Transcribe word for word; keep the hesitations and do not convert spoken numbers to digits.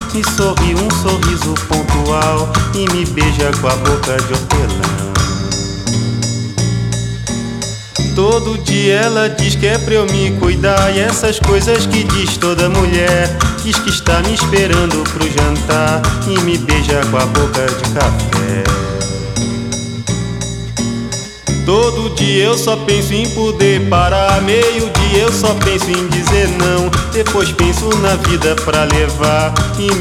me sorri um sorriso pontual e me beija com a boca de hortelã. Todo dia ela diz que é pra eu me cuidar, e essas coisas que diz toda mulher. Diz que está me esperando pro jantar e me beija com a boca de café. Todo dia eu só penso em poder parar, meio dia eu só penso em dizer não. Depois penso na vida pra levar e